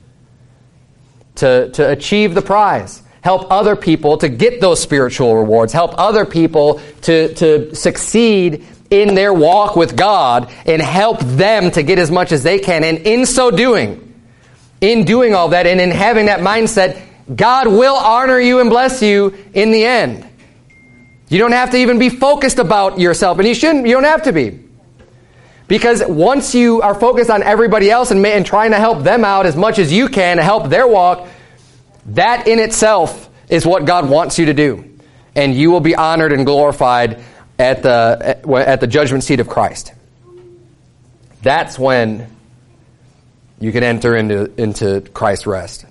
Speaker 1: to, to achieve the prize. Help other people to get those spiritual rewards. Help other people to, to succeed in their walk with God, and help them to get as much as they can. And in so doing, in doing all that and in having that mindset, God will honor you and bless you in the end. You don't have to even be focused about yourself, and you shouldn't. You don't have to be. Because once you are focused on everybody else and, and trying to help them out as much as you can to help their walk, that in itself is what God wants you to do. And you will be honored and glorified at the at the judgment seat of Christ. That's when you can enter into, into Christ's rest.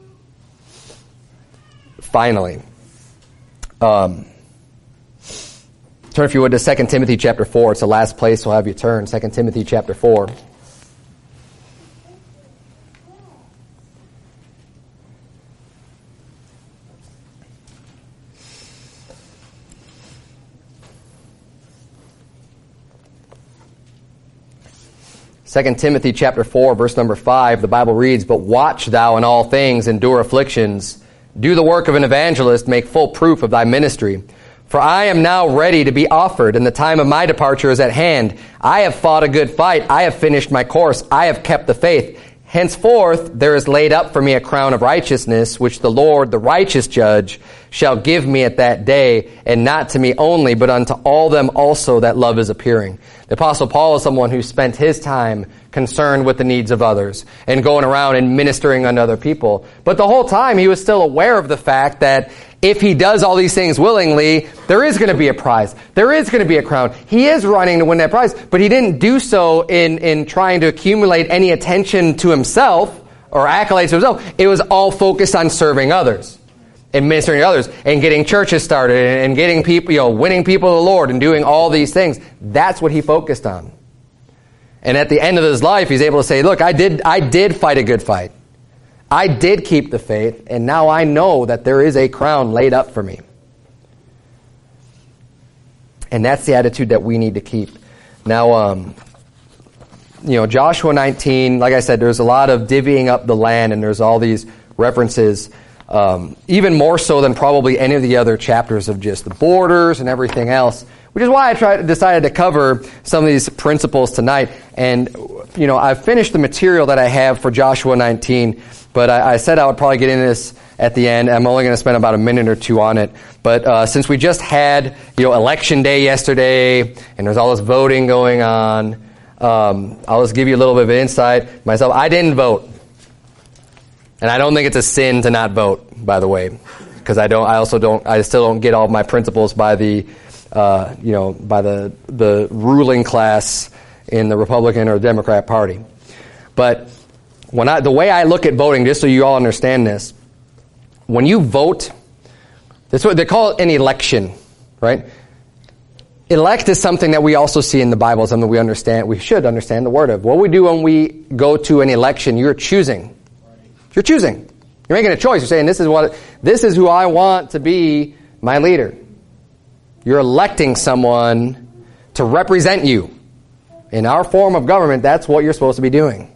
Speaker 1: Finally, um, turn, if you would, to Second Timothy chapter four. It's the last place we'll have you turn. Second Timothy chapter four. Second Timothy chapter four, verse number five, the Bible reads, "But watch thou in all things, endure afflictions, do the work of an evangelist, make full proof of thy ministry. For I am now ready to be offered, and the time of my departure is at hand. I have fought a good fight, I have finished my course, I have kept the faith. Henceforth there is laid up for me a crown of righteousness, which the Lord, the righteous judge, shall give me at that day, and not to me only, but unto all them also that love is appearing." The Apostle Paul is someone who spent his time concerned with the needs of others and going around and ministering unto other people. But the whole time he was still aware of the fact that if he does all these things willingly, there is going to be a prize. There is going to be a crown. He is running to win that prize, but he didn't do so in, in trying to accumulate any attention to himself or accolades to himself. It was all focused on serving others and ministering to others and getting churches started and getting people, you know, winning people to the Lord and doing all these things. That's what he focused on. And at the end of his life, he's able to say, look, I did, I did fight a good fight. I did keep the faith, and now I know that there is a crown laid up for me. And that's the attitude that we need to keep. Now, um, you know, Joshua nineteen, like I said, there's a lot of divvying up the land, and there's all these references, um, even more so than probably any of the other chapters of just the borders and everything else, which is why I tried, decided to cover some of these principles tonight. And, you know, I've finished the material that I have for Joshua nineteen, but I, I said I would probably get into this at the end. I'm only going to spend about a minute or two on it. But uh, since we just had, you know, election day yesterday, and there's all this voting going on, um, I'll just give you a little bit of insight. Myself, I didn't vote. And I don't think it's a sin to not vote, by the way, because I don't. I also don't. I still don't get all of my principles by the, uh, you know, by the the ruling class in the Republican or Democrat Party. But when I, the way I look at voting, just so you all understand this, when you vote, that's what they call it, an election, right? Elect is something that we also see in the Bible, something we understand. We should understand the word of. What we do when we go to an election, you're choosing. You're choosing. You're making a choice. You're saying, this is what, this is who I want to be my leader. You're electing someone to represent you. In our form of government, that's what you're supposed to be doing.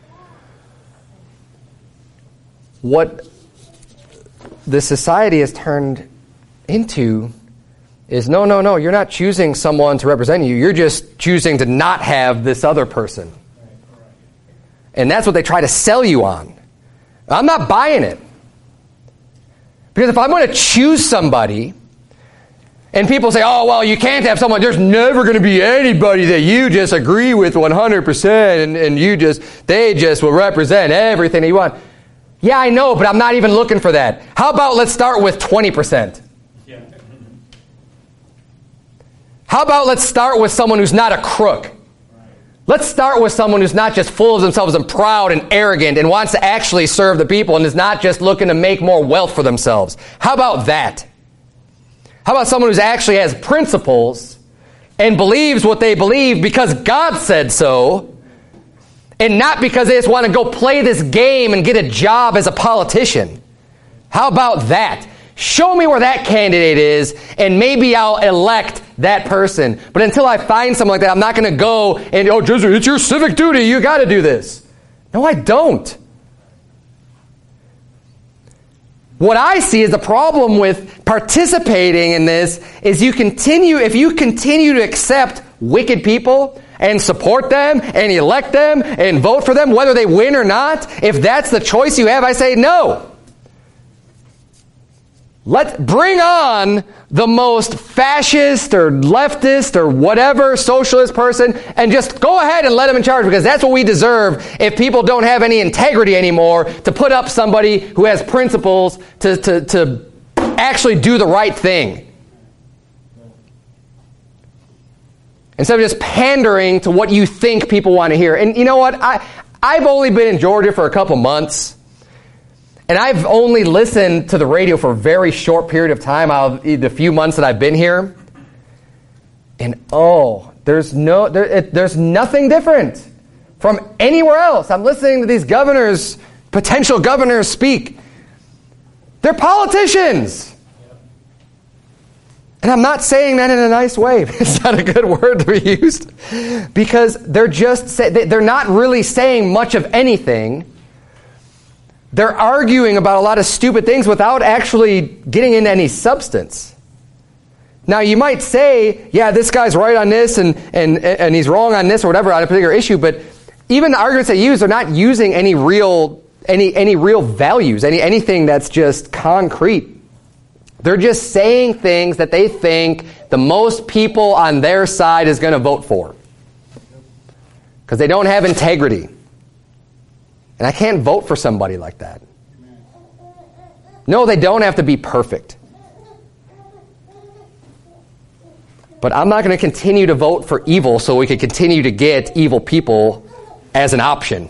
Speaker 1: What the society has turned into is, no, no, no, you're not choosing someone to represent you. You're just choosing to not have this other person. And that's what they try to sell you on. I'm not buying it. Because if I'm going to choose somebody, and people say, oh, well, you can't have someone, there's never going to be anybody that you just agree with one hundred percent, and, and you just, they just will represent everything that you want. Yeah, I know, but I'm not even looking for that. How about let's start with twenty percent?
Speaker 2: Yeah.
Speaker 1: How about let's start with someone who's not a crook? Let's start with someone who's not just full of themselves and proud and arrogant and wants to actually serve the people and is not just looking to make more wealth for themselves. How about that? How about someone who actually has principles and believes what they believe because God said so, and not because they just want to go play this game and get a job as a politician? How about that? Show me where that candidate is, and maybe I'll elect that person. But until I find someone like that, I'm not going to go and, oh, Joseph, it's your civic duty. You got to do this. No, I don't. What I see is the problem with participating in this is you continue, if you continue to accept wicked people and support them and elect them and vote for them, whether they win or not, if that's the choice you have, I say no. Let's bring on the most fascist or leftist or whatever socialist person and just go ahead and let them in charge, because that's what we deserve if people don't have any integrity anymore to put up somebody who has principles to, to, to actually do the right thing. Instead of just pandering to what you think people want to hear. And you know what? I, I've only been in Georgia for a couple months. And I've only listened to the radio for a very short period of time out of the few months that I've been here. And oh, there's no, there, it, there's nothing different from anywhere else. I'm listening to these governors, potential governors speak. They're politicians. And I'm not saying that in a nice way. It's not a good word to be used. Because they're just, say, they're not really saying much of anything. They're arguing about a lot of stupid things without actually getting into any substance. Now, you might say, yeah, this guy's right on this and, and, and he's wrong on this or whatever on a particular issue, but even the arguments they use are not using any real any any real values, any anything that's just concrete. They're just saying things that they think the most people on their side is going to vote for. Because they don't have integrity. And I can't vote for somebody like that. No, they don't have to be perfect. But I'm not going to continue to vote for evil so we can continue to get evil people as an option.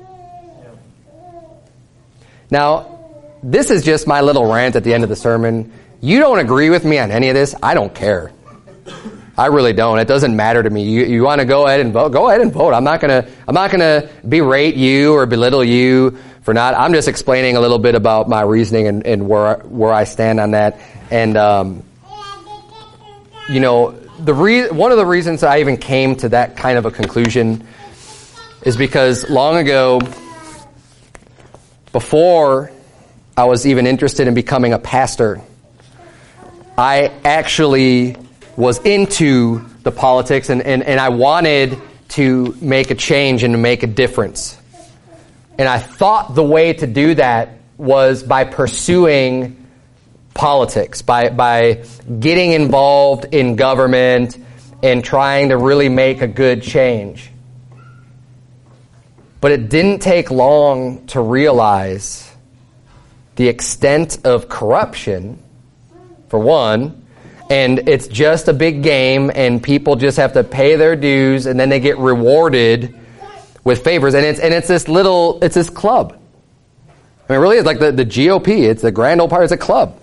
Speaker 1: Now, this is just my little rant at the end of the sermon. You don't agree with me on any of this, I don't care. I really don't. It doesn't matter to me. You, you want to go ahead and vote? Go ahead and vote. I'm not gonna. I'm not gonna berate you or belittle you for not. I'm just explaining a little bit about my reasoning and, and where where I stand on that. And um, you know, the re- one of the reasons I even came to that kind of a conclusion is because long ago, before I was even interested in becoming a pastor, I actually was into the politics, and, and, and I wanted to make a change and to make a difference. And I thought the way to do that was by pursuing politics, by, by getting involved in government and trying to really make a good change. But it didn't take long to realize the extent of corruption, for one. And it's just a big game, and people just have to pay their dues, and then they get rewarded with favors. And it's and it's this little, it's this club. I mean, it really is like the, the G O P. It's the Grand Old Party. It's a club,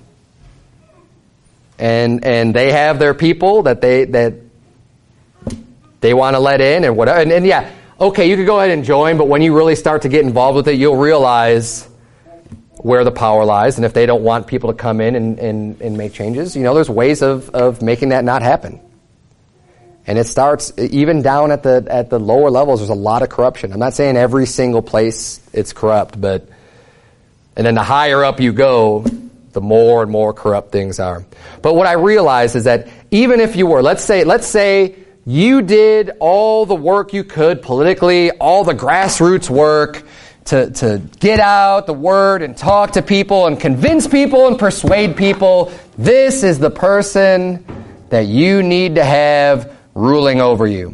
Speaker 1: and and they have their people that they that they want to let in, and whatever. And, and yeah, okay, you could go ahead and join, but when you really start to get involved with it, you'll realize where the power lies, and if they don't want people to come in and, and, and make changes, you know, there's ways of, of making that not happen. And it starts even down at the at the lower levels. There's a lot of corruption. I'm not saying every single place it's corrupt, but and then the higher up you go, the more and more corrupt things are. But what I realize is that even if you were, let's say, let's say you did all the work you could politically, all the grassroots work, To, to get out the word and talk to people and convince people and persuade people, this is the person that you need to have ruling over you.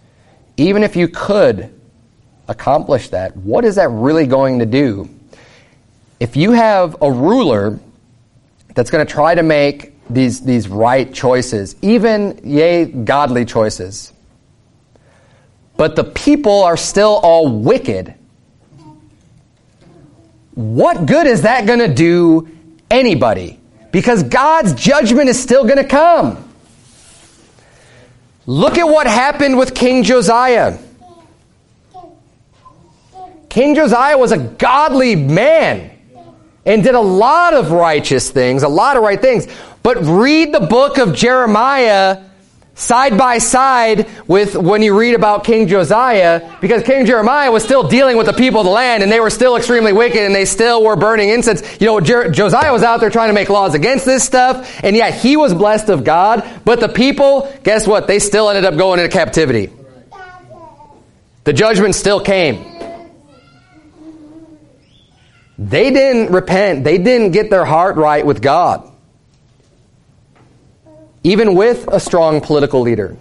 Speaker 1: Even if you could accomplish that, what is that really going to do? if you have a ruler that's going to try to make these, these right choices, even, yea, godly choices, but the people are still all wicked, what good is that going to do anybody? Because God's judgment is still going to come. Look at what happened with King Josiah. King Josiah was a godly man and did a lot of righteous things, a lot of right things. But read the book of Jeremiah side by side with when you read about King Josiah, because King Jeremiah was still dealing with the people of the land, and they were still extremely wicked, and they still were burning incense. You know, Jer- Josiah was out there trying to make laws against this stuff, and yeah, he was blessed of God, but the people, guess what? They still ended up going into captivity. The judgment still came. They didn't repent. They didn't get their heart right with God, even with a strong political leader.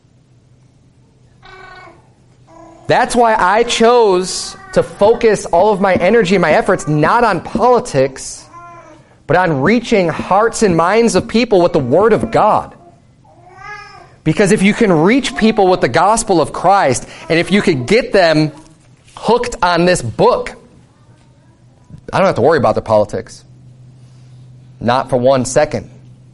Speaker 1: That's why I chose to focus all of my energy and my efforts not on politics, but on reaching hearts and minds of people with the Word of God. Because if you can reach people with the gospel of Christ, and if you could get them hooked on this book, I don't have to worry about their politics. Not for one second.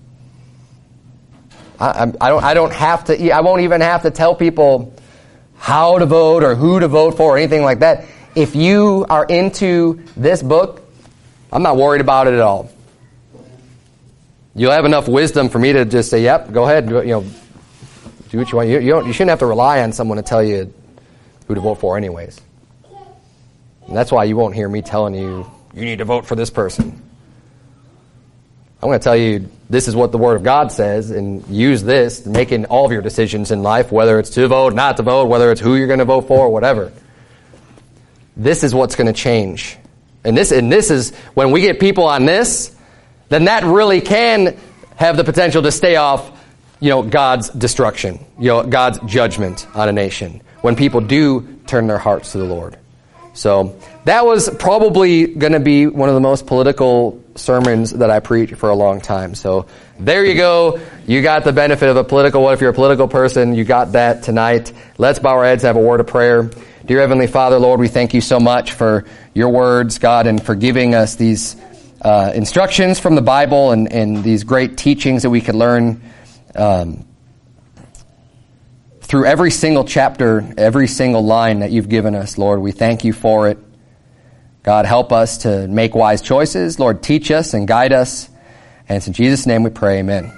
Speaker 1: I, I don't. I don't have to. I won't even have to tell people how to vote or who to vote for or anything like that. If you are into this book, I'm not worried about it at all. You'll have enough wisdom for me to just say, "Yep, go ahead. You know, do what you want." You, you don't. You shouldn't have to rely on someone to tell you who to vote for, anyways. And that's why you won't hear me telling you you need to vote for this person. I'm going to tell you, this is what the Word of God says, and use this in making all of your decisions in life, whether it's to vote, not to vote, whether it's who you're going to vote for, whatever. This is what's going to change. And this, and this is, when we get people on this, then that really can have the potential to stay off, you know, God's destruction, you know, God's judgment on a nation, when people do turn their hearts to the Lord. So that was probably going to be one of the most political sermons that I preach for a long time. So there you go. You got the benefit of a political, what if you're a political person, you got that tonight. Let's bow our heads and have a word of prayer. Dear Heavenly Father, Lord, we thank you so much for your words, God, and for giving us these uh, instructions from the Bible and, and these great teachings that we could learn um, through every single chapter, every single line that you've given us, Lord. We thank you for it. God, help us to make wise choices. Lord, teach us and guide us. And it's in Jesus' name we pray, amen.